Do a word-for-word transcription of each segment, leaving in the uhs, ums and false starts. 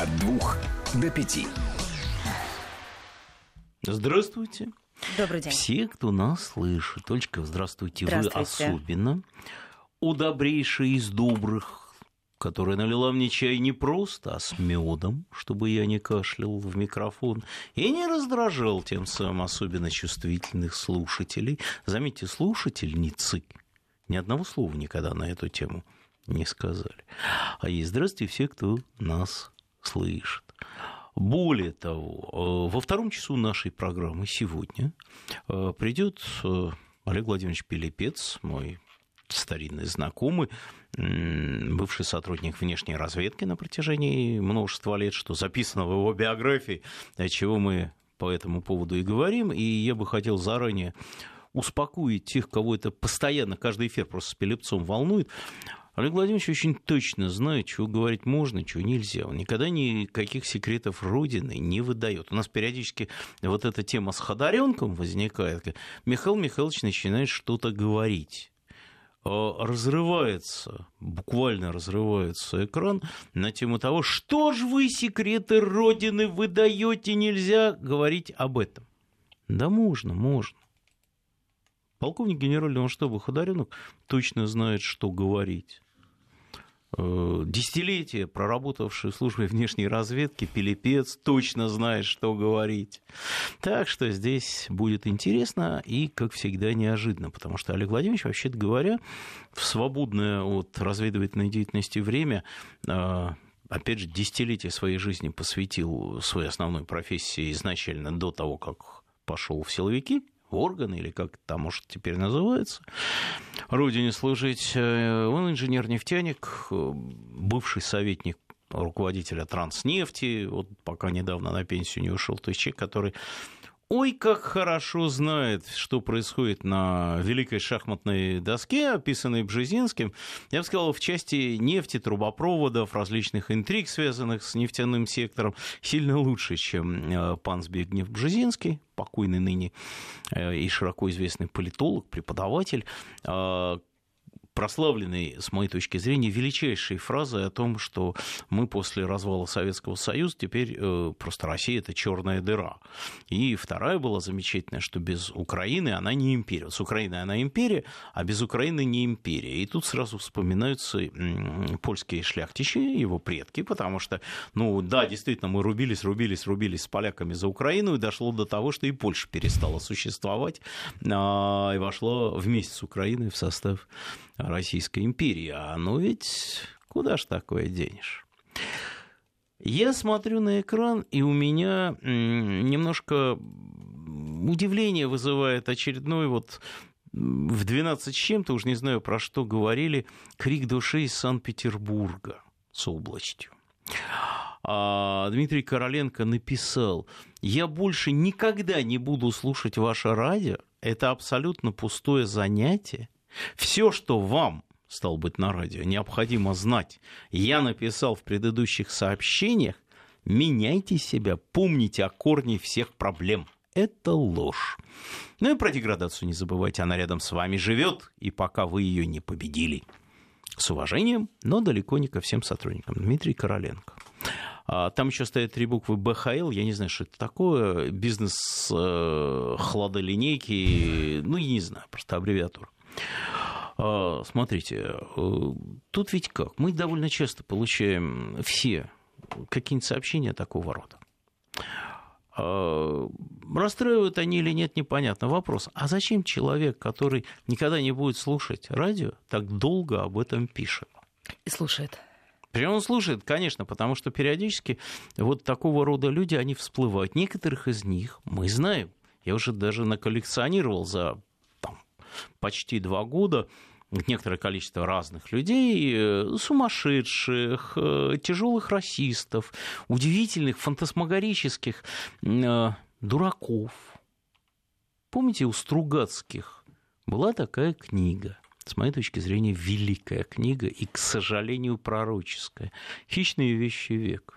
От двух до пяти. Здравствуйте. Добрый день. Все, кто нас слышит. Олечка, здравствуйте. Здравствуйте. Вы особенно. У добрейшей из добрых, которая налила мне чай не просто, а с медом, чтобы я не кашлял в микрофон и не раздражал тем самым особенно чувствительных слушателей. Заметьте, слушательницы ни одного слова никогда на эту тему не сказали. А и здравствуйте все, кто нас слышит. Более того, во втором часу нашей программы сегодня придет Олег Владимирович Пилипец, мой старинный знакомый, бывший сотрудник внешней разведки на протяжении множества лет, что записано в его биографии, о чего мы по этому поводу и говорим. И я бы хотел заранее успокоить тех, кого это постоянно, каждый эфир просто с Пилипцом волнует. Олег Владимирович очень точно знает, чего говорить можно, чего нельзя. Он никогда никаких секретов Родины не выдает. У нас периодически вот эта тема с Ходоренком возникает. Михаил Михайлович начинает что-то говорить. Разрывается, буквально разрывается экран на тему того, что ж вы секреты Родины выдаете, нельзя говорить об этом. Да можно, можно. Полковник генерального штаба Ходоренок точно знает, что говорить. Десятилетия, проработавший в службе внешней разведки, Пилипец точно знает, что говорить. Так что здесь будет интересно и, как всегда, неожиданно, потому что Олег Владимирович, вообще-то говоря, в свободное от разведывательной деятельности время, опять же, десятилетия своей жизни посвятил своей основной профессии изначально до того, как пошел в силовики, органы, или как это там, может, теперь называется, Родине служить. Он инженер-нефтяник, бывший советник руководителя Транснефти, вот пока недавно на пенсию не ушел, то есть человек, который ой, как хорошо знает, что происходит на великой шахматной доске, описанной Бжезинским, я бы сказал, в части нефти, трубопроводов, различных интриг, связанных с нефтяным сектором, сильно лучше, чем пан Збигнев Бжезинский, покойный ныне и широко известный политолог, преподаватель, прославленный, с моей точки зрения, величайшей фразой о том, что мы после развала Советского Союза теперь э, просто Россия – это черная дыра. И вторая была замечательная, что без Украины она не империя. С Украиной она империя, а без Украины не империя. И тут сразу вспоминаются м, польские шляхтичи, его предки, потому что, ну да, действительно, мы рубились, рубились, рубились с поляками за Украину, и дошло до того, что и Польша перестала существовать а, и вошла вместе с Украиной в состав Российской империи. А ну ведь куда ж такое денешь? Я смотрю на экран, и у меня немножко удивление вызывает очередной вот в двенадцать с чем-то, уж не знаю, про что говорили, крик души из Санкт-Петербурга с областью. А Дмитрий Короленко написал: «Я больше никогда не буду слушать ваше радио, это абсолютно пустое занятие. Все, что вам, стало быть, на радио, необходимо знать, я написал в предыдущих сообщениях, меняйте себя, помните о корне всех проблем. Это ложь. Ну и про деградацию не забывайте, она рядом с вами живет, и пока вы ее не победили». С уважением, но далеко не ко всем сотрудникам. Дмитрий Короленко. Там еще стоят три буквы бэ ха эл, я не знаю, что это такое, бизнес хладолинейки, ну, я не знаю, просто аббревиатура. Смотрите, тут ведь как? Мы довольно часто получаем все какие-нибудь сообщения такого рода. Расстраивают они или нет, непонятно. Вопрос: а зачем человек, который никогда не будет слушать радио, так долго об этом пишет? И слушает. Причем он слушает, конечно, потому что периодически вот такого рода люди, они всплывают. Некоторых из них мы знаем. Я уже даже наколлекционировал за там, почти два года некоторое количество разных людей, сумасшедших, тяжелых расистов, удивительных, фантасмагорических дураков. Помните, у Стругацких была такая книга, с моей точки зрения, великая книга и, к сожалению, пророческая «Хищные вещи века».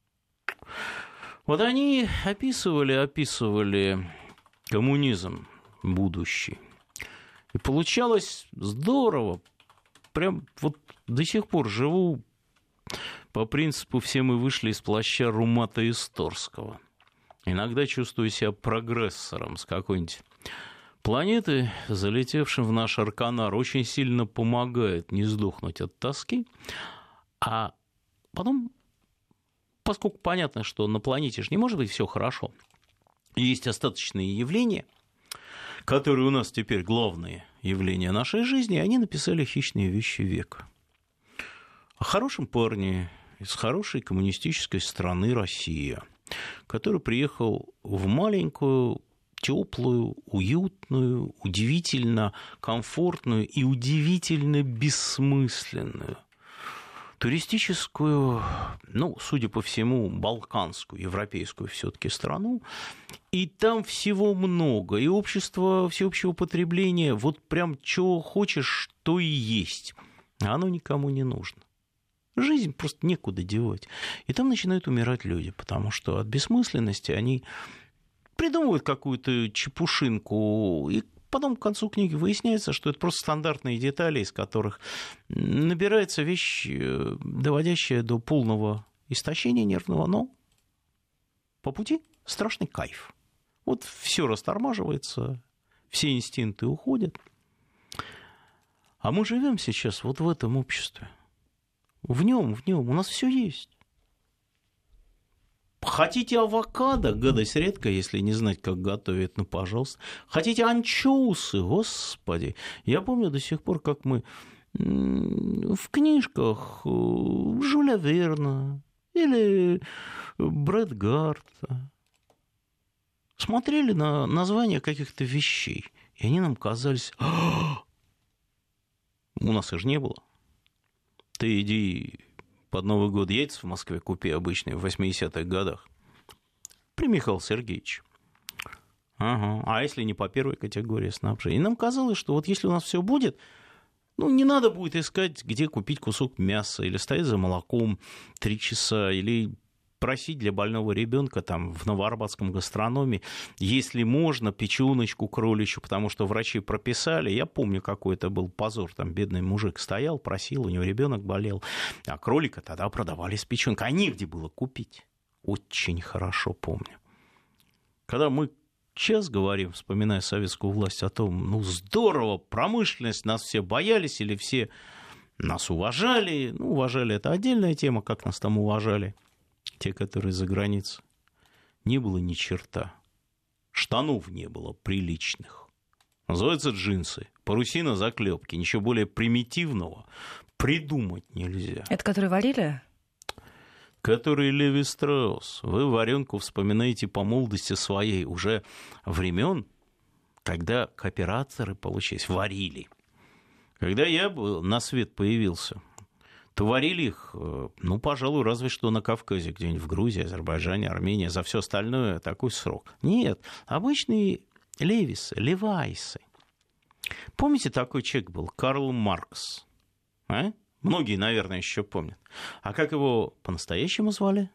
Вот они описывали, описывали коммунизм будущий. И получалось здорово. Прям вот до сих пор живу по принципу «все мы вышли из плаща Румата Исторского». Иногда чувствую себя прогрессором с какой-нибудь планеты, залетевшим в наш Арканар. Очень сильно помогает не сдохнуть от тоски. А потом, поскольку понятно, что на планете же не может быть все хорошо, есть остаточные явления, которые у нас теперь главные явления нашей жизни, они написали «Хищные вещи века». О хорошем парне из хорошей коммунистической страны Россия, который приехал в маленькую, теплую, уютную, удивительно комфортную и удивительно бессмысленную туристическую, ну, судя по всему, балканскую, европейскую все-таки страну. И там всего много, и общество всеобщего потребления, вот прям чего хочешь, то и есть. А оно никому не нужно. Жизнь просто некуда девать. И там начинают умирать люди, потому что от бессмысленности они придумывают какую-то чепушинку, и потом к концу книги выясняется, что это просто стандартные детали, из которых набирается вещь, доводящая до полного истощения нервного, но по пути страшный кайф. Вот все растормаживается, все инстинкты уходят. А мы живем сейчас вот в этом обществе. В нем, в нем у нас все есть. Хотите авокадо? Гадость редко, если не знать, как готовить, ну, пожалуйста. Хотите анчоусы? Господи. Я помню до сих пор, как мы в книжках Жюля Верна или Брэдгарта смотрели на названия каких-то вещей, и они нам казались... У нас их же не было. Ты иди под Новый год яйца в Москве купи обычные в восьмидесятых годах. При Михаиле Сергеевиче. Ага. А если не по первой категории снабжения? И нам казалось, что вот если у нас все будет, ну, не надо будет искать, где купить кусок мяса, или стоять за молоком три часа, или просить для больного ребенка там в новоарбатском гастрономе, если можно, печеночку кроличью, потому что врачи прописали. Я помню, какой это был позор. Там бедный мужик стоял, просил, у него ребенок болел. А кролика тогда продавали с печенкой. А негде было купить. Очень хорошо помню. Когда мы сейчас говорим, вспоминая советскую власть, о том, ну, здорово, промышленность, нас все боялись или все нас уважали. Ну, уважали — это отдельная тема, как нас там уважали. Те, которые за границей. Не было ни черта. Штанов не было приличных. Называются джинсы. Парусина, заклепки. Ничего более примитивного придумать нельзя. Это которые варили? Которые Леви Страусс. Вы варенку вспоминаете по молодости своей уже времен, когда кооператоры, получились, варили. Когда я на свет появился, то варили их, ну, пожалуй, разве что на Кавказе, где-нибудь в Грузии, Азербайджане, Армении. За все остальное такой срок. Нет, обычные левисы, левайсы. Помните, такой человек был? Карл Маркс. А? Многие, наверное, еще помнят. А как его по-настоящему звали?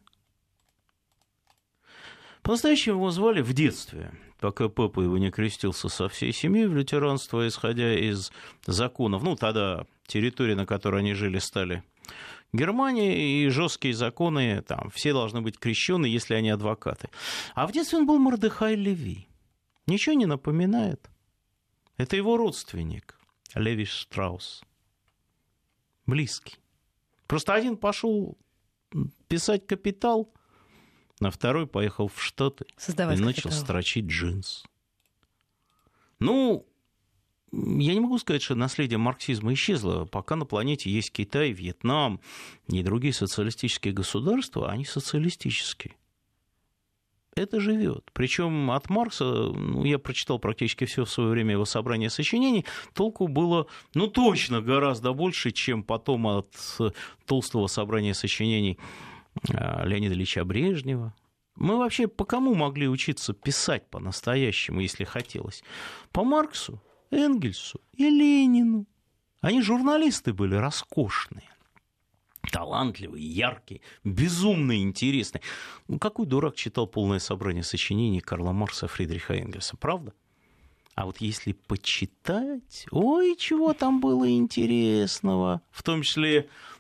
По-настоящему его звали в детстве, пока папа его не крестился со всей семьей в лютеранство, исходя из законов. Ну, тогда территории, на которой они жили, стали Германия, и жесткие законы, там, все должны быть крещены, если они адвокаты. А в детстве он был Мордехай Леви. Ничего не напоминает? Это его родственник, Леви Штраусс. Близкий. Просто один пошел писать «Капитал», на второй поехал в Штаты Создавать и начал капитал. строчить джинс. Ну, я не могу сказать, что наследие марксизма исчезло. Пока на планете есть Китай, Вьетнам и другие социалистические государства, они социалистические. Это живет. Причем от Маркса, ну, я прочитал практически все в свое время его собрание сочинений, толку было, ну, точно гораздо больше, чем потом от толстого собрания сочинений Леонида Ильича Брежнева. Мы вообще по кому могли учиться писать по-настоящему, если хотелось? По Марксу, Энгельсу и Ленину. Они журналисты были роскошные, талантливые, яркие, безумно интересные. Ну, какой дурак читал полное собрание сочинений Карла Маркса, Фридриха Энгельса, правда? А вот если почитать, ой, чего там было интересного, в том числе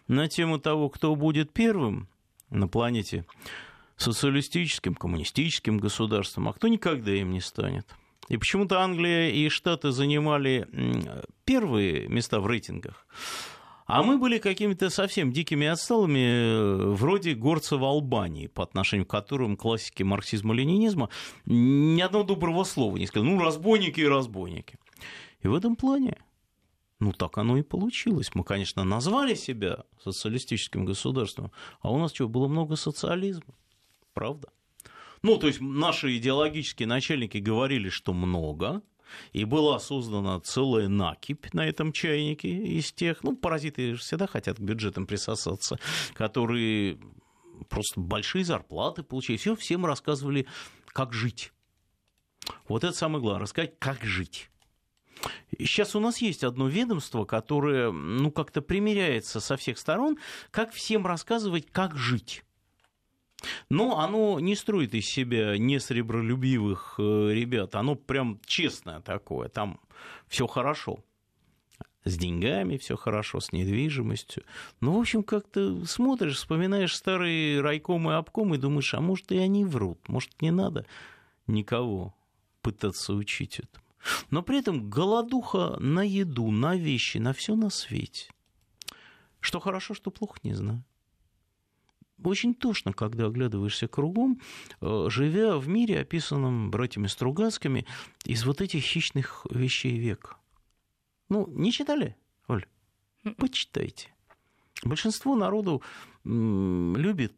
на тему того, кто будет первым на планете социалистическим, коммунистическим государством, а кто никогда им не станет. И почему-то Англия и Штаты занимали первые места в рейтингах, а мы были какими-то совсем дикими отсталыми, вроде горцев Албании, по отношению к которым классики марксизма-ленинизма ни одного доброго слова не сказали. Ну, разбойники и разбойники. И в этом плане, ну, так оно и получилось. Мы, конечно, назвали себя социалистическим государством, а у нас что, было много социализма, правда? Ну, то есть наши идеологические начальники говорили, что много, и была создана целая накипь на этом чайнике из тех, ну, паразиты всегда хотят к бюджетам присосаться, которые просто большие зарплаты получили. Все, всем рассказывали, как жить. Вот это самое главное, рассказать, как жить. И сейчас у нас есть одно ведомство, которое, ну, как-то примиряется со всех сторон, как всем рассказывать, как жить. Но оно не строит из себя несребролюбивых ребят, оно прям честное такое, там все хорошо. С деньгами все хорошо, с недвижимостью. Ну, в общем, как-то смотришь, вспоминаешь старые райкомы и обкомы и думаешь, а может, и они врут, может, не надо никого пытаться учить этому. Но при этом голодуха на еду, на вещи, на все на свете. Что хорошо, что плохо, не знаю. Очень тошно, когда оглядываешься кругом, живя в мире, описанном братьями Стругацкими, из вот этих хищных вещей века. Ну, не читали, Оль? Почитайте. Большинство народу любит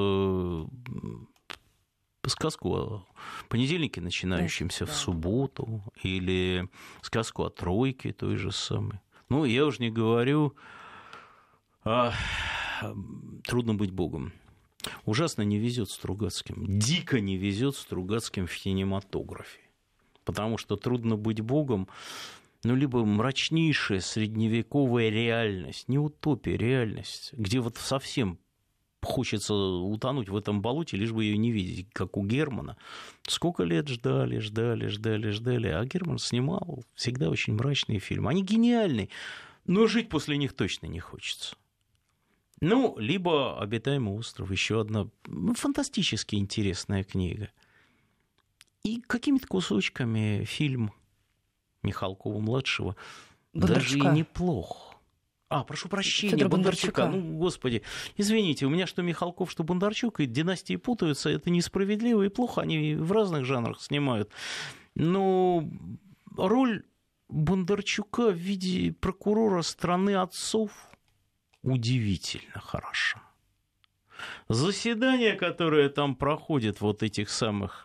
сказку о понедельнике, начинающемся да, в да. субботу, или сказку о тройке той же самой. Ну, я уж не говорю о «Трудно быть Богом». Ужасно не везет Стругацким, дико не везет Стругацким в кинематографе, потому что «Трудно быть Богом», ну, либо мрачнейшая средневековая реальность, не утопия, реальность, где вот совсем хочется утонуть в этом болоте, лишь бы ее не видеть, как у Германа. Сколько лет ждали, ждали, ждали, ждали, а Герман снимал всегда очень мрачные фильмы. Они гениальные, но жить после них точно не хочется. Ну, либо «Обитаемый остров», еще одна ну, фантастически интересная книга. И какими-то кусочками фильм Михалкова-младшего даже и неплох. А, прошу прощения, Федора Бондарчука. Бондарчука. Ну, господи, извините, у меня что Михалков, что Бондарчук, и династии путаются, это несправедливо и плохо, они в разных жанрах снимают. Но роль Бондарчука в виде прокурора страны отцов удивительно хороша. Заседания, которые там проходят, вот этих самых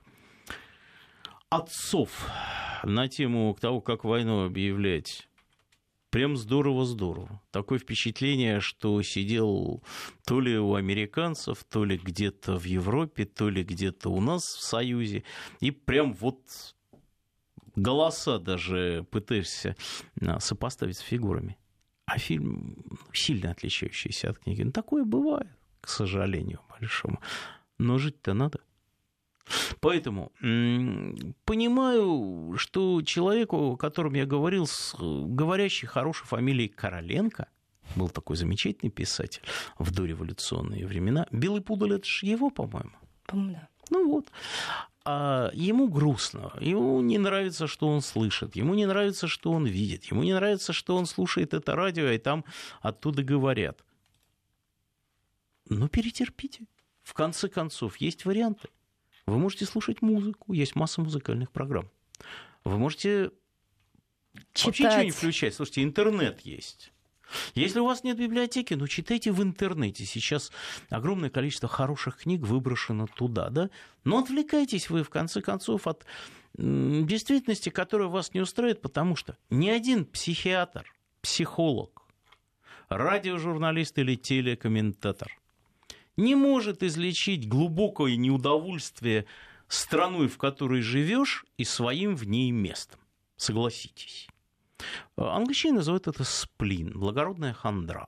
отцов на тему того, как войну объявлять, прям здорово-здорово. Такое впечатление, что сидел то ли у американцев, то ли где-то в Европе, то ли где-то у нас в Союзе, и прям вот голоса даже пытаешься сопоставить с фигурами. А фильм сильно отличающийся от книги. Ну, такое бывает, к сожалению, большому. Но жить-то надо. Поэтому понимаю, что человеку, о котором я говорил, с говорящей хорошей фамилией Короленко, был такой замечательный писатель в дореволюционные времена. «Белый пудель» — это же его, по-моему. По-моему, да. Ну вот. А ему грустно, ему не нравится, что он слышит, ему не нравится, что он видит, ему не нравится, что он слушает это радио, и там оттуда говорят. Ну, перетерпите. В конце концов, есть варианты. Вы можете слушать музыку, есть масса музыкальных программ. Вы можете читать. Вообще ничего не включать. Слушайте, интернет есть. Если у вас нет библиотеки, ну, читайте в интернете. Сейчас огромное количество хороших книг выброшено туда, да? Но отвлекайтесь вы, в конце концов, от действительности, которая вас не устраивает, потому что ни один психиатр, психолог, радиожурналист или телекомментатор не может излечить глубокое неудовольствие страной, в которой живешь, и своим в ней местом. Согласитесь. Англичане называют это сплин, благородная хандра.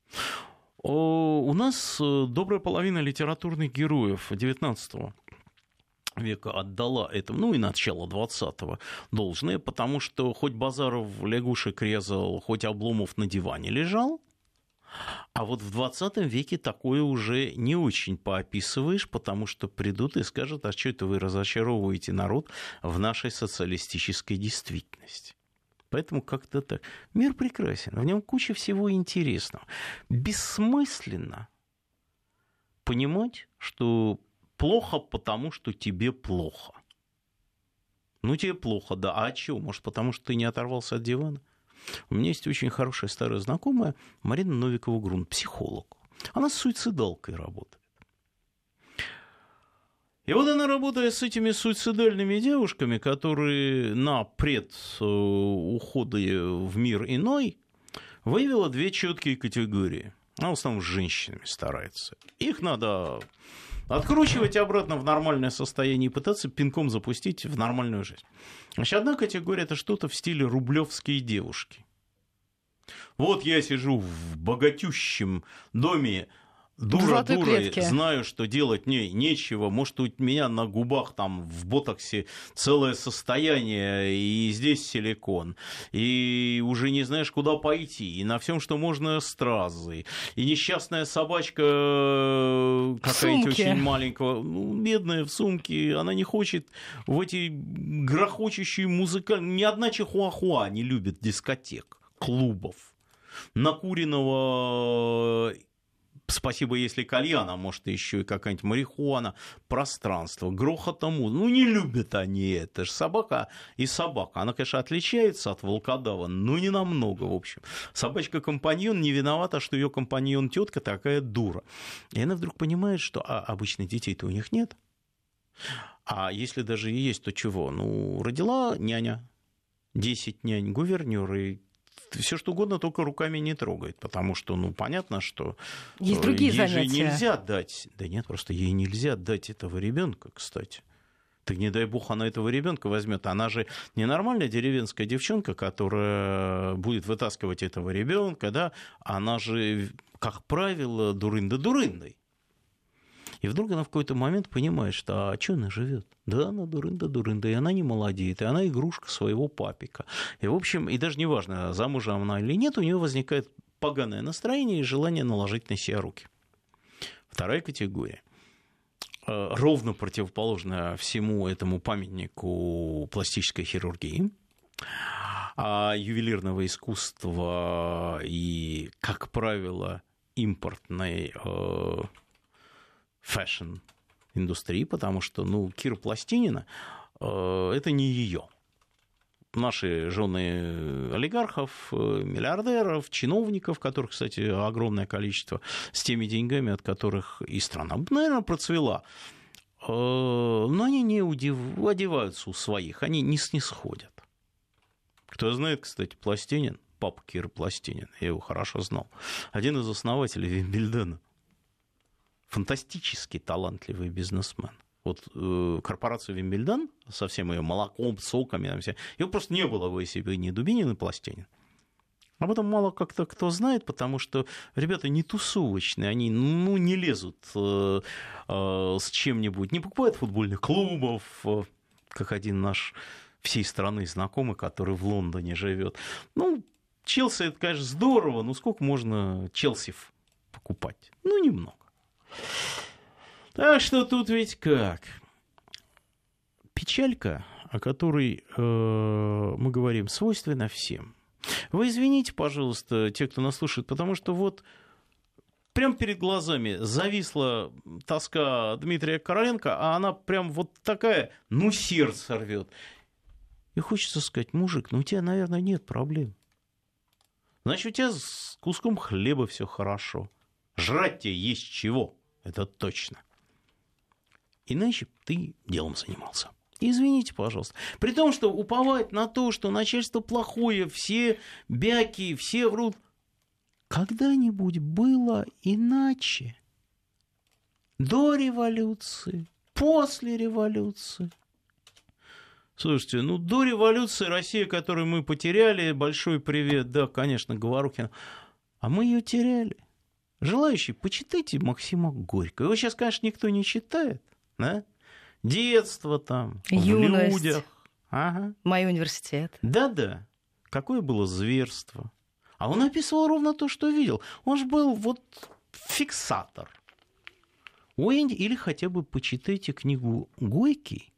У нас добрая половина литературных героев девятнадцатого века отдала этому, ну и начало двадцатого должное, потому что хоть Базаров лягушек резал, хоть Обломов на диване лежал, А вот в двадцатом веке такое уже не очень поописываешь, потому что придут и скажут, а что это вы разочаровываете народ в нашей социалистической действительности. Поэтому как-то так. Мир прекрасен, в нем куча всего интересного. Бессмысленно понимать, что плохо, потому что тебе плохо. Ну, тебе плохо, да. А чего? Может, потому что ты не оторвался от дивана? У меня есть очень хорошая старая знакомая Марина Новикова-Грунт, психолог. Она с суицидалкой работает. И вот она, работая с этими суицидальными девушками, которые на предуходе в мир иной, выявила две четкие категории. Она в основном с женщинами старается. Их надо откручивать обратно в нормальное состояние и пытаться пинком запустить в нормальную жизнь. Значит, одна категория – это что-то в стиле рублевские девушки. Вот я сижу в богатющем доме, дура-дурой, знаю, что делать мне нечего. Может, у меня на губах там в ботоксе целое состояние, и здесь силикон, и уже не знаешь, куда пойти, и на всем, что можно, стразы, и несчастная собачка какая-то очень маленькая, ну, бедная в сумке, она не хочет в эти грохочущие музыкальные... Ни одна чихуахуа не любит дискотек, клубов, накуренного... Спасибо, если кальян, а может, еще и какая-нибудь марихуана, пространство, грохота музыки. Ну, не любят они это. Это же собака и собака. Она, конечно, отличается от волкодава, но не намного, в общем. Собачка-компаньон не виновата, что ее компаньон-тетка такая дура. И она вдруг понимает, что а, обычно детей-то у них нет. А если даже и есть, то чего? Ну, родила няня, десять нянь, гувернер, и все что угодно, только руками не трогает, потому что, ну, понятно, что есть другие ей занятия. же нельзя дать, да нет, просто ей нельзя дать этого ребенка, кстати. Так не дай бог она этого ребенка возьмет, она же ненормальная деревенская девчонка, которая будет вытаскивать этого ребенка, да, она же, как правило, дурында-дурындой. И вдруг она в какой-то момент понимает, что а что она живет? Да, она дурында-дурында, и она не молодеет, и она игрушка своего папика. И, в общем, и даже неважно, замужем она или нет, у нее возникает поганое настроение и желание наложить на себя руки. Вторая категория, ровно противоположная всему этому памятнику пластической хирургии, ювелирного искусства и, как правило, импортной фэшн-индустрии, потому что, ну, Кира Пластинина э, это не ее. Наши жены олигархов, миллиардеров, чиновников, которых, кстати, огромное количество, с теми деньгами, от которых и страна, наверное, процвела. Э, но они не удив... одеваются у своих, они не снисходят. Кто знает, кстати, Пластинин, папа Киры Пластинин, я его хорошо знал, один из основателей Вимбельдона. Фантастически талантливый бизнесмен. Вот э, корпорацию Вимбельдон со всем ее молоком, соками, там, его просто не было в себе ни Дубинин, ни Пластинин. Об этом мало как-то кто знает, потому что ребята не тусовочные, они ну, не лезут э, э, с чем-нибудь, не покупают футбольных клубов, э, как один наш всей страны знакомый, который в Лондоне живет. Ну, Челси, это, конечно, здорово, но сколько можно Челси покупать? Ну, немного. Так что тут ведь как? Печалька, о которой э, мы говорим, свойственна всем. Вы извините, пожалуйста, те, кто нас слушает, потому что вот прямо перед глазами зависла тоска Дмитрия Короленко, а она прям вот такая, ну, сердце рвет. И хочется сказать, мужик, ну, у тебя, наверное, нет проблем. Значит, у тебя с куском хлеба все хорошо. Жрать тебе есть чего. Это точно. Иначе ты делом занимался. Извините, пожалуйста. При том, что уповать на то, что начальство плохое, все бяки, все врут. Когда-нибудь было иначе. До революции, после революции. Слушайте, ну до революции Россия, которую мы потеряли, большой привет, да, конечно, Говорухин, а мы ее теряли. Желающие, почитайте Максима Горького. Его сейчас, конечно, никто не читает. Да? Детство там, юность. В людях. Ага. Мой университет. Да-да. Какое было зверство. А он описывал ровно то, что видел. Он же был вот фиксатор. Ой, или хотя бы почитайте книгу Гойки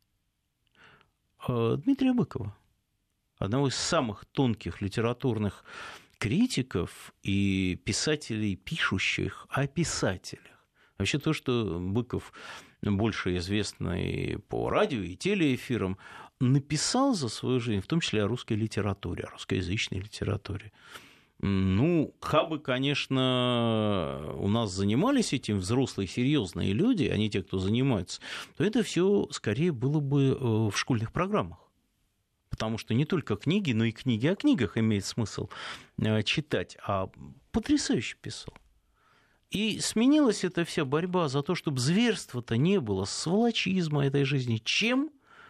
Дмитрия Быкова, одного из самых тонких литературных критиков и писателей, пишущих о писателях. Вообще то, что Быков, больше известный по радио и телеэфирам, написал за свою жизнь, в том числе о русской литературе, о русскоязычной литературе. Ну, кабы, конечно, у нас занимались этим взрослые, серьезные люди, а не те, кто занимается, то это все скорее было бы в школьных программах. Потому что не только книги, но и книги о книгах имеет смысл читать, а потрясающе писал. И сменилась эта вся борьба за то, чтобы зверства-то не было, сволочизма этой жизни. Чем?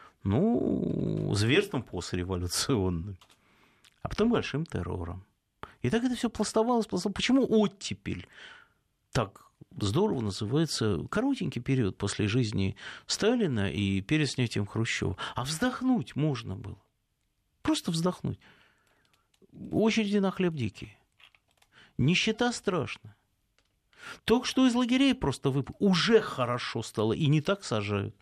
Ну, зверством послереволюционным, а потом большим террором. И так это все пластовалось, пластовалось. Почему оттепель так здорово называется коротенький период после жизни Сталина и перед снятием Хрущева? А вздохнуть можно было. Просто вздохнуть. Очереди на хлеб дикие. Нищета страшна. Только что из лагерей просто выпали. Уже хорошо стало, и не так сажают.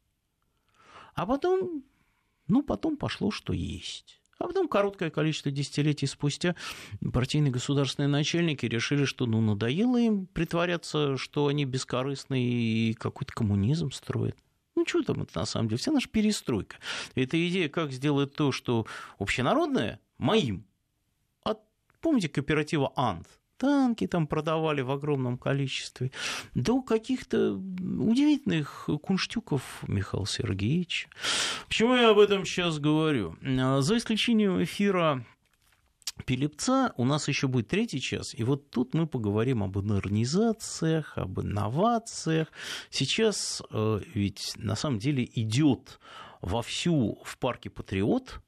А потом, ну, потом пошло, что есть. А потом, короткое количество десятилетий спустя, партийные государственные начальники решили, что ну, надоело им притворяться, что они бескорыстны и какой-то коммунизм строят. Ну, что там это на самом деле? Вся наша перестройка. Эта идея, как сделать то, что общенародное, моим. От, помните, кооператива «Ант»? Танки там продавали в огромном количестве, до каких-то удивительных кунштюков Михаила Сергеевича. Почему я об этом сейчас говорю? За исключением эфира Пилипца у нас еще будет третий час, и вот тут мы поговорим об модернизациях, об инновациях. Сейчас ведь на самом деле идет вовсю в парке «Патриот»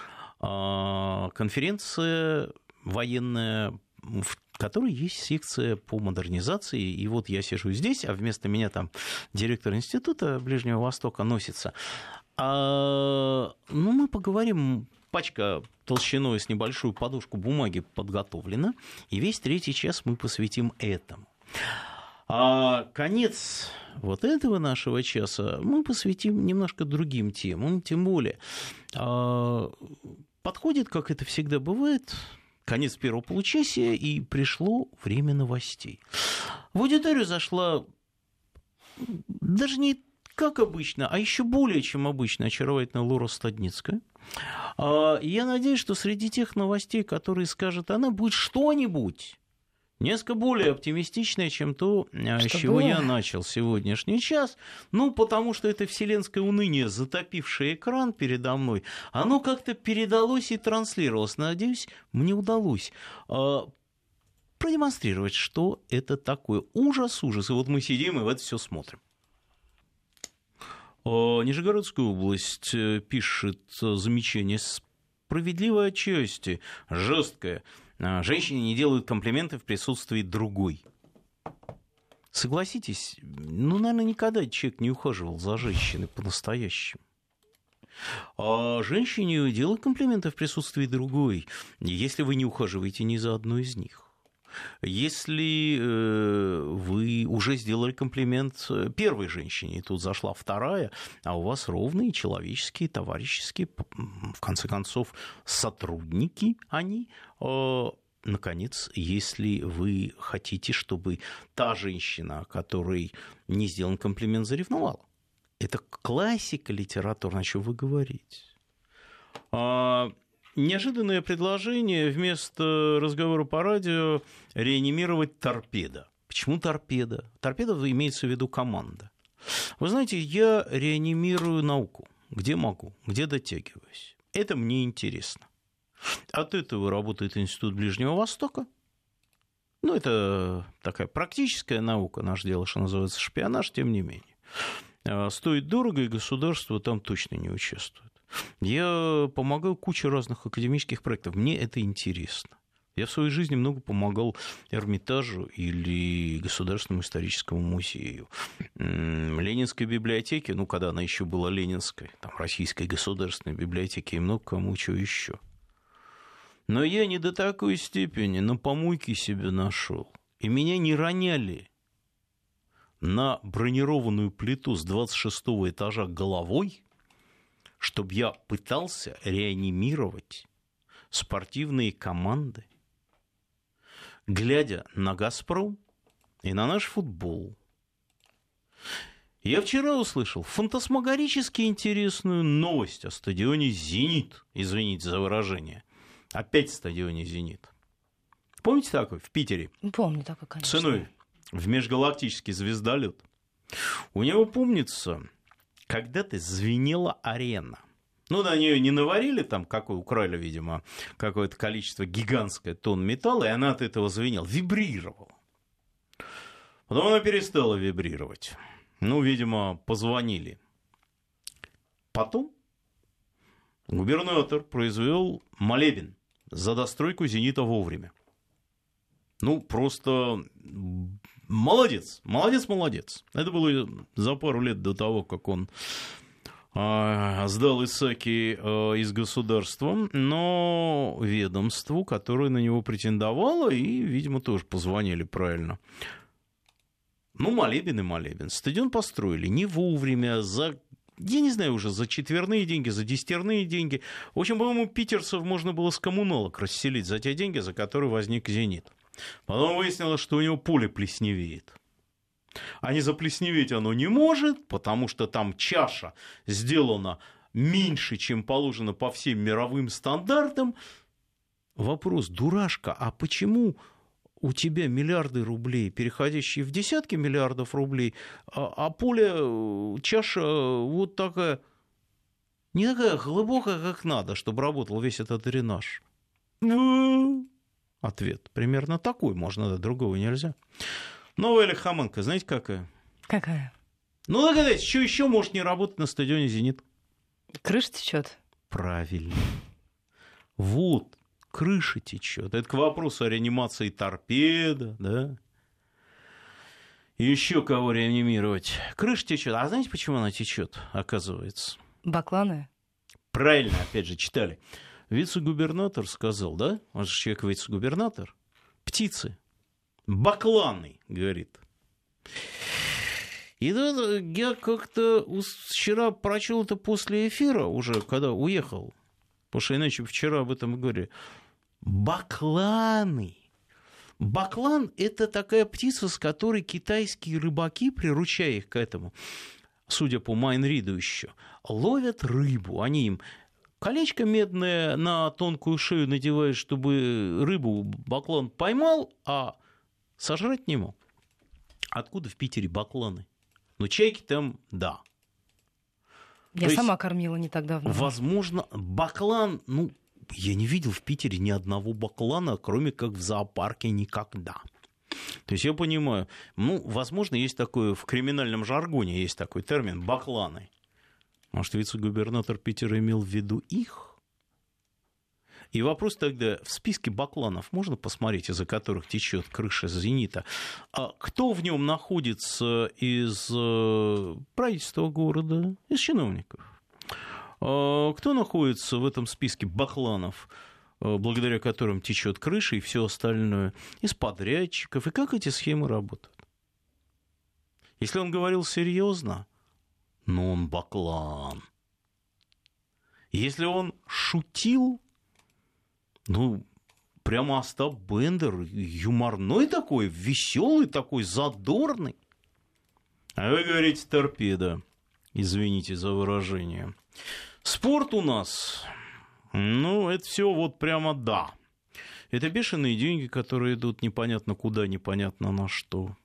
конференция военная, в которой есть секция по модернизации, и вот я сижу здесь, а вместо меня там директор Института Ближнего Востока носится. А, ну, мы поговорим, пачка толщиной с небольшую подушку бумаги подготовлена, и весь третий час мы посвятим этому. А конец вот этого нашего часа мы посвятим немножко другим темам, тем более а, подходит, как это всегда бывает, конец первого получасия, и пришло время новостей. В аудиторию зашла даже не как обычно, а еще более чем обычно очаровательная Лора Стадницкая. Я надеюсь, что среди тех новостей, которые скажет она, будет что-нибудь несколько более оптимистичное, чем то, что с чего было? Я начал сегодняшний час. Ну, потому что это вселенское уныние, затопившее экран передо мной, оно как-то передалось и транслировалось. Надеюсь, мне удалось продемонстрировать, что это такое. Ужас, ужас. И вот мы сидим и в это все смотрим. Нижегородская область пишет замечание справедливое отчасти, жесткое. Женщине не делают комплименты в присутствии другой. Согласитесь, ну, наверное, никогда человек не ухаживал за женщиной по-настоящему. А женщине делают комплименты в присутствии другой, если вы не ухаживаете ни за одной из них. Если э, вы уже сделали комплимент первой женщине, и тут зашла вторая, а у вас ровные человеческие, товарищеские, в конце концов, сотрудники они. Э, наконец, если вы хотите, чтобы та женщина, которой не сделан комплимент, заревновала. Это классика литературы, о чем вы говорите. А неожиданное предложение вместо разговора по радио реанимировать торпедо. Почему торпедо? Торпедо имеется в виду команда. Вы знаете, я реанимирую науку, где могу, где дотягиваюсь. Это мне интересно. От этого работает Институт Ближнего Востока. Ну, это такая практическая наука, наше дело, что называется шпионаж, тем не менее. Стоит дорого, и государство там точно не участвует. Я помогал куче разных академических проектов. Мне это интересно. Я в своей жизни много помогал Эрмитажу или Государственному историческому музею. Ленинской библиотеке, ну, когда она еще была ленинской, там, Российской государственной библиотеке, и много кому чего еще. Но я не до такой степени на помойке себе нашел. И меня не роняли на бронированную плиту с двадцать шестого этажа головой, чтобы я пытался реанимировать спортивные команды, глядя на «Газпром» и на наш футбол. Я вчера услышал фантасмагорически интересную новость о стадионе «Зенит». Извините за выражение. Опять стадионе «Зенит». Помните такой в Питере? Помню такой, конечно. Ценой в межгалактический звездолет. У него, помнится, когда-то звенела арена. Ну, на нее не наварили там, какой украли, видимо, какое-то количество гигантское тонн металла, и она от этого звенела, вибрировала. Потом она перестала вибрировать. Ну, видимо, позвонили. Потом губернатор произвел молебен за достройку «Зенита» вовремя. Ну, просто молодец, молодец, молодец. Это было за пару лет до того, как он э, сдал Исаки э, из государства, но ведомству, которое на него претендовало, и, видимо, тоже позвонили правильно. Ну, молебен и молебен. Стадион построили не вовремя, за, я не знаю уже, за четверные деньги, за десятерные деньги. В общем, по-моему, питерцев можно было с коммуналок расселить за те деньги, за которые возник «Зенит». Потом выяснилось, что у него поле плесневеет. А не заплесневеть оно не может, потому что там чаша сделана меньше, чем положено по всем мировым стандартам. Вопрос, дурашка, а почему у тебя миллиарды рублей, переходящие в десятки миллиардов рублей, а, а поле, чаша вот такая, не такая глубокая, как надо, чтобы работал весь этот дренаж? Ответ примерно такой, можно, да, другого нельзя. Новая лихоманка, знаете, какая? Какая? Ну, догадайтесь, что еще может не работать на стадионе «Зенит»? Крыша течет. Правильно. Вот, крыша течет. Это к вопросу о реанимации торпеда, да? И еще кого реанимировать? Крыша течет. А знаете, почему она течет, оказывается? Бакланы? Правильно, опять же, читали. Вице-губернатор сказал, да? Он же человек вице-губернатор. Птицы. Бакланы, говорит. И да, я как-то вчера прочел это после эфира, уже когда уехал. Потому что иначе вчера об этом и говорили. Бакланы. Баклан – это такая птица, с которой китайские рыбаки, приручая их к этому, судя по Майнриду еще, ловят рыбу. Они им колечко медное на тонкую шею надевают, чтобы рыбу баклан поймал, а сожрать не мог. Откуда в Питере бакланы? Ну, чайки там, да. Я То сама есть, кормила не так давно. Возможно, баклан, ну, я не видел в Питере ни одного баклана, кроме как в зоопарке, никогда. То есть я понимаю, ну, возможно, есть такое, в криминальном жаргоне есть такой термин «бакланы». Может, вице-губернатор Питера имел в виду их? И вопрос тогда, в списке бакланов можно посмотреть, из-за которых течет крыша «Зенита», а кто в нем находится из правительства города, из чиновников? А кто находится в этом списке бакланов, благодаря которым течет крыша и все остальное, из подрядчиков? И как эти схемы работают? Если он говорил серьезно, но он баклан. Если он шутил, ну, прямо Остап Бендер, юморной такой, веселый такой, задорный. А вы говорите торпеда. Извините за выражение. Спорт у нас, ну, это все вот прямо да. Это бешеные деньги, которые идут непонятно куда, непонятно на что.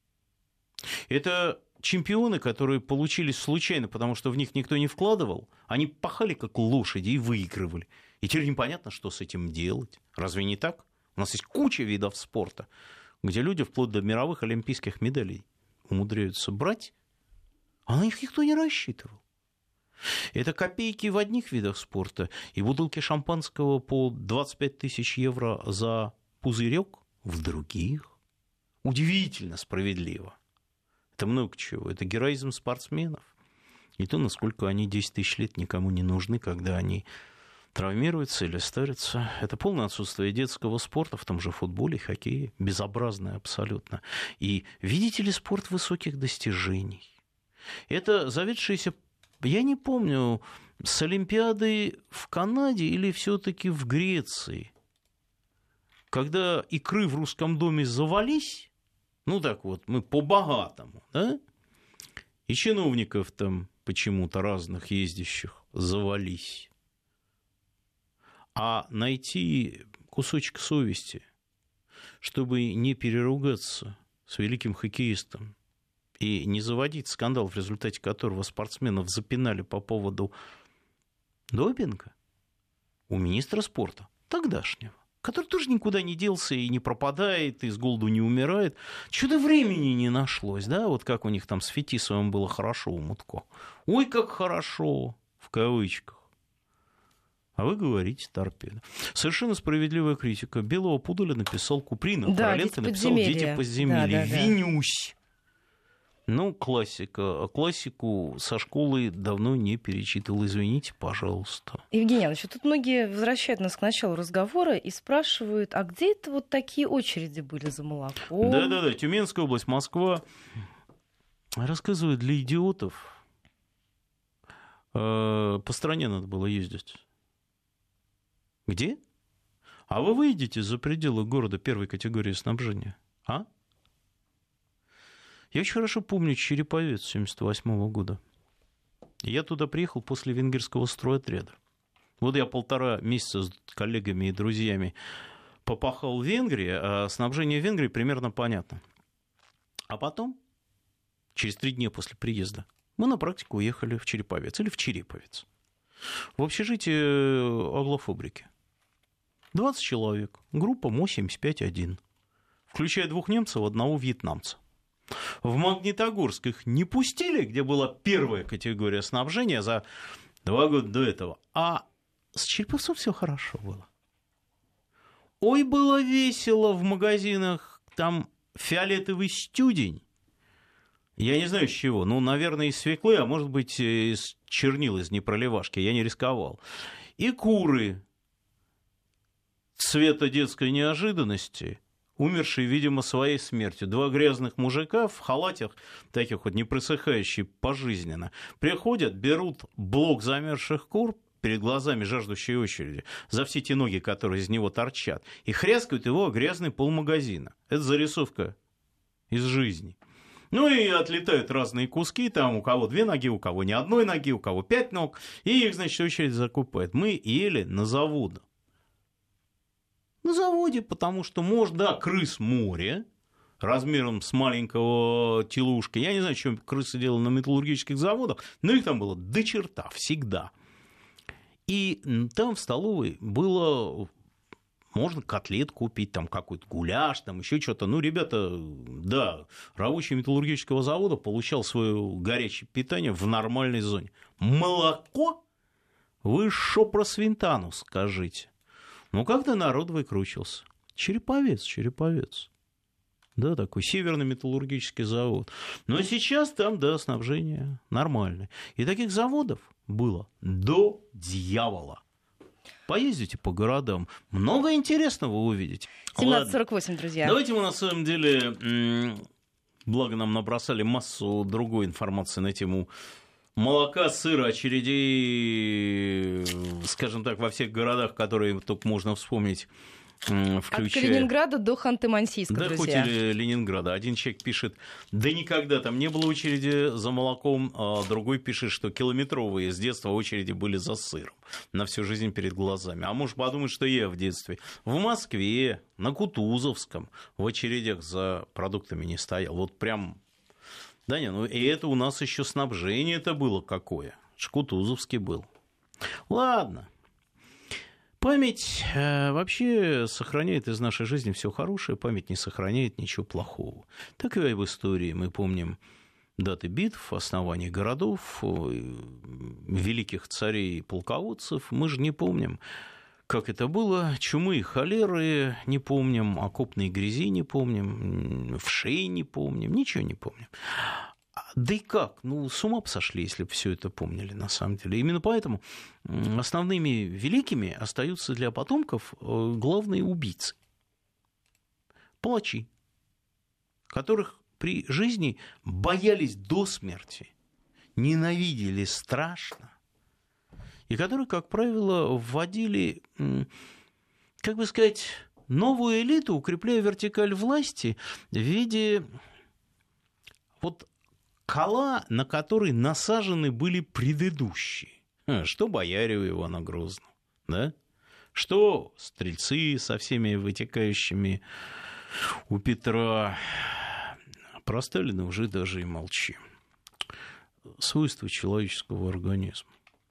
Это чемпионы, которые получились случайно, потому что в них никто не вкладывал. Они пахали как лошади и выигрывали. И теперь непонятно, что с этим делать. Разве не так? У нас есть куча видов спорта, где люди вплоть до мировых олимпийских медалей умудряются брать, а на них никто не рассчитывал. Это копейки в одних видах спорта и бутылки шампанского по двадцать пять тысяч евро за пузырек в других. Удивительно справедливо. Это много чего. Это героизм спортсменов. И то, насколько они десять тысяч лет никому не нужны, когда они травмируется или старится. Это полное отсутствие детского спорта в том же футболе, хоккее. Безобразное абсолютно. И видите ли спорт высоких достижений? Это заведшееся, я не помню, с Олимпиады в Канаде или все-таки в Греции, когда икры в русском доме завались, ну так вот, мы по-богатому, да, и чиновников там почему-то разных ездящих завались. А найти кусочек совести, чтобы не переругаться с великим хоккеистом и не заводить скандал, в результате которого спортсменов запинали по поводу допинга, у министра спорта тогдашнего, который тоже никуда не делся и не пропадает, и с голоду не умирает, чудо времени не нашлось, да, вот как у них там с Фетисовым было хорошо у Мутко. Ой, как хорошо, в кавычках. А вы говорите торпеда. Совершенно справедливая критика. Белого пуделя написал Куприн, а да, Короленко написал «Дети подземелья». Да, да, да. Винюсь. Ну, классика. А классику со школы давно не перечитывал. Извините, пожалуйста. Евгений Иванович, тут многие возвращают нас к началу разговора и спрашивают, а где это вот такие очереди были за молоком? Да-да-да, Тюменская область, Москва. Рассказываю для идиотов. По стране надо было ездить. Где? А вы выйдете за пределы города первой категории снабжения? А? Я очень хорошо помню Череповец семьдесят восьмого года. Я туда приехал после венгерского стройотряда. Вот я полтора месяца с коллегами и друзьями попахал в Венгрии, а снабжение в Венгрии примерно понятно. А потом, через три дня после приезда, мы на практику уехали в Череповец или в Череповец. В общежитие аглофабрики. двадцать человек. Группа Мо семьдесят пять один. Включая двух немцев, одного вьетнамца. В Магнитогорск их не пустили, где была первая категория снабжения за два года до этого. А с Череповцом все хорошо было. Ой, было весело в магазинах. Там фиолетовый стюдень. Я не знаю, с чего. Ну, наверное, из свеклы, а может быть, из чернил, из непроливашки. Я не рисковал. И куры цвета детской неожиданности, умершие, видимо, своей смертью. Два грязных мужика в халатах, таких вот непросыхающие пожизненно, приходят, берут блок замерзших кур перед глазами жаждущей очереди за все те ноги, которые из него торчат, и хряскают его о грязный полмагазина. Это зарисовка из жизни. Ну и отлетают разные куски, там у кого две ноги, у кого ни одной ноги, у кого пять ног, и их, значит, очередь закупает. Мы ели на заводах. На заводе, потому что, может, да, крыс море, размером с маленького телушки. Я не знаю, что крысы делали на металлургических заводах, но их там было до черта всегда. И там в столовой было, можно котлет купить, там какой-то гуляш, там еще что-то. Ну, ребята, да, рабочий металлургического завода получал свое горячее питание в нормальной зоне. Молоко? Вы шо про Свинтану скажите? Ну, как-то народ выкручился. Череповец, Череповец. Да, такой северный металлургический завод. Но сейчас там, да, снабжение нормальное. И таких заводов было до дьявола. Поездите по городам, много интересного увидите. семнадцать сорок восемь, друзья. Давайте мы на самом деле, благо нам набросали массу другой информации на тему молока, сыра, очередей, скажем так, во всех городах, которые только можно вспомнить, включая... От Калининграда до Ханты-Мансийска, да, друзья. хоть и Ленинграда. Один человек пишет, да никогда там не было очереди за молоком, а другой пишет, что километровые с детства очереди были за сыром на всю жизнь перед глазами. А может подумать, что я в детстве в Москве, на Кутузовском в очередях за продуктами не стоял. Вот прям... Да не, ну и это у нас еще снабжение-то было какое. Кутузовский был. Ладно. Память э, вообще сохраняет из нашей жизни все хорошее, память не сохраняет ничего плохого. Так и в истории мы помним даты битв, оснований городов, великих царей и полководцев. Мы же не помним, как это было. Чумы и холеры не помним, окопной грязи не помним, вшей не помним, ничего не помним. Да и как? Ну, с ума бы сошли, если бы все это помнили, на самом деле. Именно поэтому основными великими остаются для потомков главные убийцы. Палачи, которых при жизни боялись до смерти, ненавидели страшно, и которые, как правило, вводили, как бы сказать, новую элиту, укрепляя вертикаль власти в виде вот кола, на который насажены были предыдущие. Что бояре у Ивана Грозного, да? Что стрельцы со всеми вытекающими у Петра. Про Сталина уже даже и молчи. Свойства человеческого организма.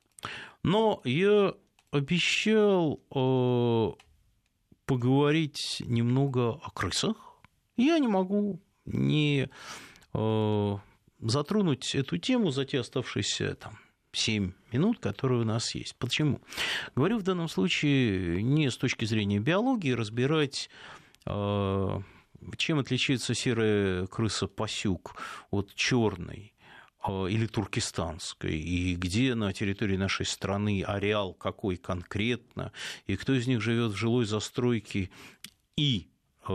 Но я обещал э, поговорить немного о крысах. Я не могу не э, затронуть эту тему за те оставшиеся там семь минут, которые у нас есть. Почему? Говорю в данном случае не с точки зрения биологии, разбирать, э, чем отличается серая крыса-пасюк от черной или туркестанской, и где на территории нашей страны ареал какой конкретно, и кто из них живет в жилой застройке и э,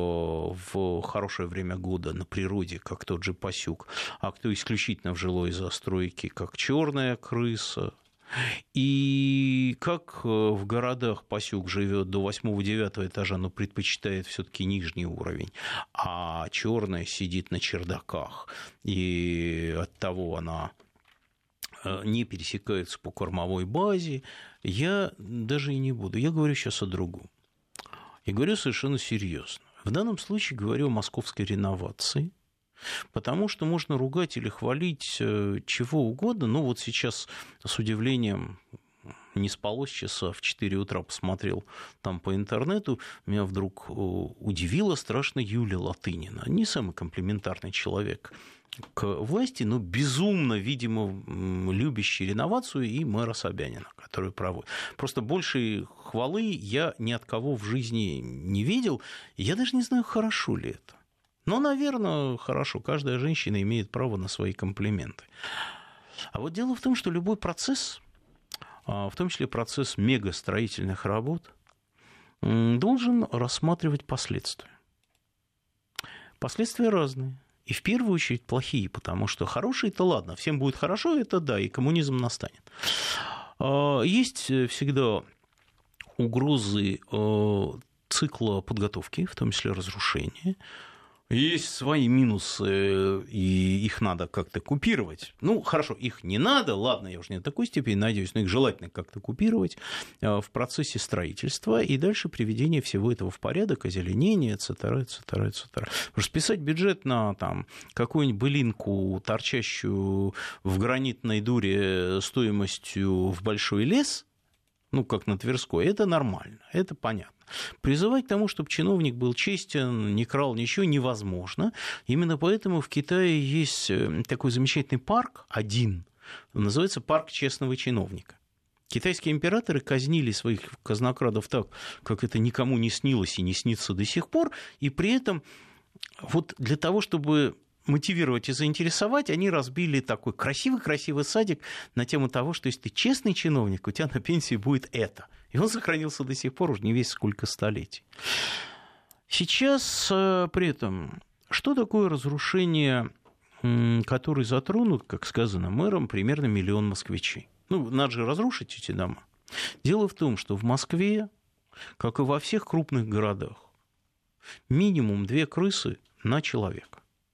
в хорошее время года на природе, как тот же пасюк, а кто исключительно в жилой застройке, как черная крыса. И как в городах пасюк живет до восьмого-девятого этажа, но предпочитает все-таки нижний уровень, а черная сидит на чердаках, и оттого она не пересекается по кормовой базе, я даже и не буду. Я говорю сейчас о другом. И говорю совершенно серьезно. В данном случае говорю о московской реновации. Потому что можно ругать или хвалить чего угодно. Ну, вот сейчас с удивлением не спалось часа в четыре утра, посмотрел там по интернету. Меня вдруг удивила страшно Юлия Латынина. Не самый комплиментарный человек к власти, но безумно, видимо, любящий реновацию и мэра Собянина, который проводит. Просто большей хвалы я ни от кого в жизни не видел. Я даже не знаю, хорошо ли это. Но, наверное, хорошо, каждая женщина имеет право на свои комплименты. А вот дело в том, что любой процесс, в том числе процесс мегастроительных работ, должен рассматривать последствия. Последствия разные. И в первую очередь плохие, потому что хорошие-то ладно, всем будет хорошо, это да, и коммунизм настанет. Есть всегда угрозы цикла подготовки, в том числе разрушения. Есть свои минусы, и их надо как-то купировать. Ну, хорошо, их не надо, ладно, я уже не до такой степени надеюсь, но их желательно как-то купировать в процессе строительства и дальше приведения всего этого в порядок, озеленение, et cetera, et cetera, et cetera. Расписать бюджет на там, какую-нибудь былинку, торчащую в гранитной дуре стоимостью в большой лес, ну, как на Тверской, это нормально, это понятно. Призывать к тому, чтобы чиновник был честен, не крал ничего, невозможно. Именно поэтому в Китае есть такой замечательный парк, один, называется парк честного чиновника. Китайские императоры казнили своих казнокрадов так, как это никому не снилось и не снится до сих пор, и при этом вот для того, чтобы мотивировать и заинтересовать, они разбили такой красивый-красивый садик на тему того, что если ты честный чиновник, у тебя на пенсии будет это. И он сохранился до сих пор, уже не весь сколько столетий. Сейчас при этом, что такое разрушение, которое затронут, как сказано мэром, примерно миллион москвичей? Ну, надо же разрушить эти дома. Дело в том, что в Москве, как и во всех крупных городах, минимум две крысы на человека.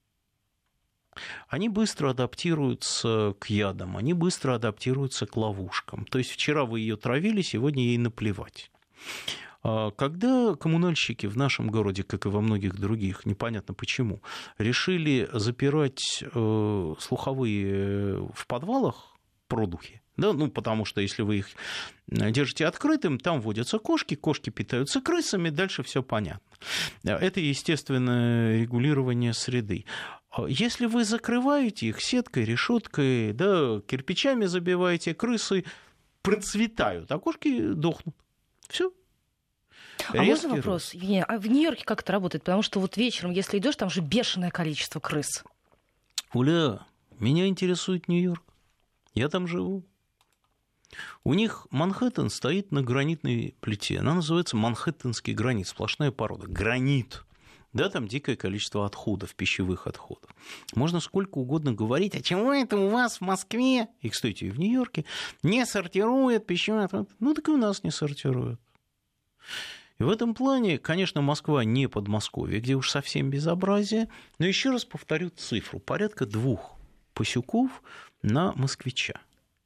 Они быстро адаптируются к ядам, они быстро адаптируются к ловушкам. То есть вчера вы ее травили, сегодня ей наплевать. Когда коммунальщики в нашем городе, как и во многих других, непонятно почему, решили запирать слуховые в подвалах, продухи, да, ну, потому что если вы их держите открытым, там водятся кошки, кошки питаются крысами, дальше все понятно. Это естественное регулирование среды. Если вы закрываете их сеткой, решеткой, да, кирпичами забиваете, крысы процветают, а кошки дохнут. Все. А можно вопрос? А в Нью-Йорке как это работает? Потому что вот вечером, если идешь, там же бешеное количество крыс. Уля, Меня интересует Нью-Йорк. Я там живу. У них Манхэттен стоит на гранитной плите. Она называется Манхэттенский гранит, сплошная порода. Гранит. Да, там дикое количество отходов, пищевых отходов. Можно сколько угодно говорить, а чего это у вас в Москве, и, кстати, и в Нью-Йорке, не сортируют пищевые отходы? Ну, так и у нас не сортируют. И в этом плане, конечно, Москва не Подмосковье, где уж совсем безобразие, но еще раз повторю цифру. Порядка двух Пасюков на москвича.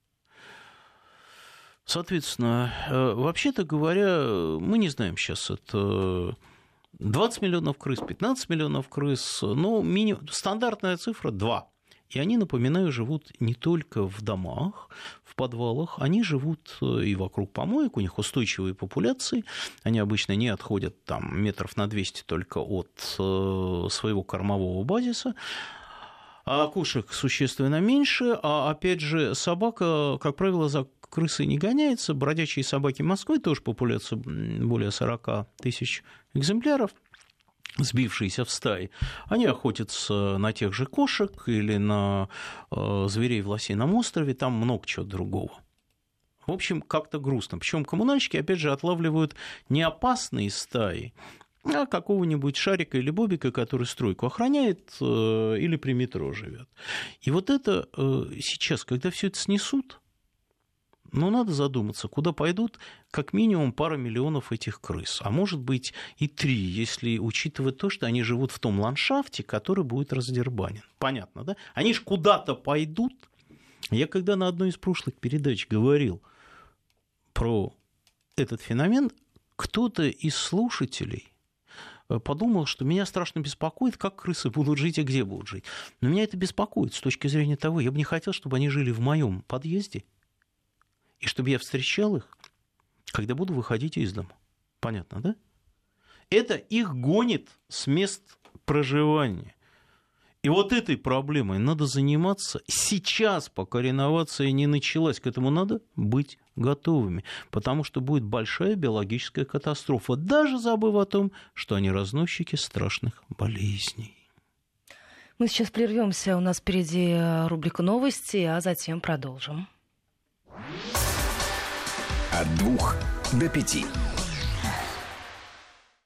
Соответственно, вообще-то говоря, мы не знаем сейчас, это двадцать миллионов крыс, пятнадцать миллионов крыс, но минимум, стандартная цифра два. И они, напоминаю, живут не только в домах, в подвалах, они живут и вокруг помоек, у них устойчивые популяции, они обычно не отходят там метров на двести только от своего кормового базиса, а кошек существенно меньше, а опять же собака, как правило, за крысой не гоняется, бродячие собаки Москвы, тоже популяция более сорок тысяч экземпляров, сбившиеся в стаи, они охотятся на тех же кошек или на э, зверей в Лосином острове, там много чего другого. В общем, как-то грустно. Причем коммунальщики, опять же, отлавливают не опасные стаи, а какого-нибудь Шарика или Бобика, который стройку охраняет э, или при метро живет. И вот это э, сейчас, когда все это снесут, ну, надо задуматься, куда пойдут как минимум пара миллионов этих крыс, а может быть и три, если учитывать то, что они живут в том ландшафте, который будет раздербанен. Понятно, да? Они же куда-то пойдут. Я когда на одной из прошлых передач говорил про этот феномен, кто-то из слушателей подумал, что меня страшно беспокоит, как крысы будут жить и где будут жить. Но меня это беспокоит с точки зрения того, я бы не хотел, чтобы они жили в моем подъезде, и чтобы я встречал их, когда буду выходить из дома. Понятно, да? Это их гонит с мест проживания. И вот этой проблемой надо заниматься сейчас, пока реновация не началась. К этому надо быть готовыми, потому что будет большая биологическая катастрофа, даже забыв о том, что они разносчики страшных болезней. Мы сейчас прервемся, у нас впереди рубрика «Новости», а затем продолжим. От двух до пяти.